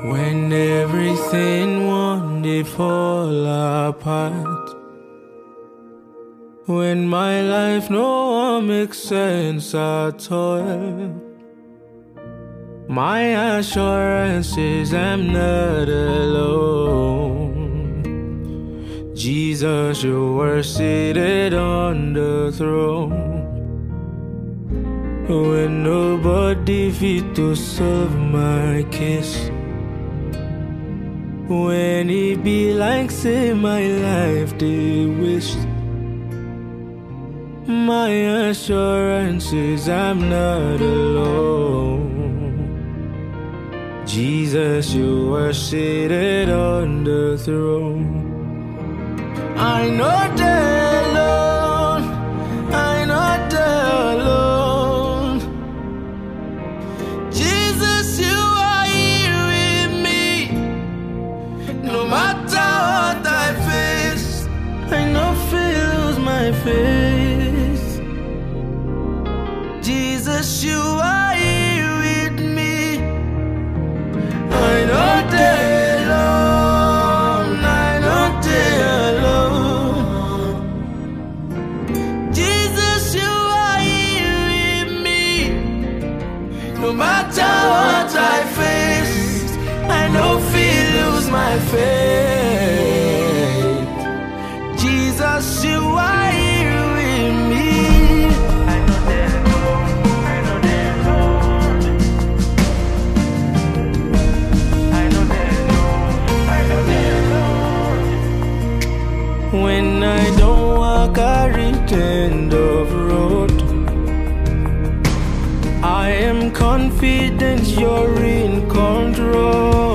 When everything wanted fall apart, when my life no one makes sense at all, my assurance is I'm not alone. Jesus, you were seated on the throne. When nobody fit to solve my case, when it be like say my life they waste, my assurance is I'm not alone. Jesus, you were seated on the throne. I know they're alone, I know they're alone. Jesus, you are here with me. No matter what I face, I know lose my faith. Jesus, you are here with me. I know they're alone, I know they're alone. Jesus, you are here with me. No matter what I face, I know lose my faith. Jesus, you are here with me. I know they're alone, I know they're alone. I know they're alone, I know they're alone. When I don't walk a end of road, I am confident you're in control.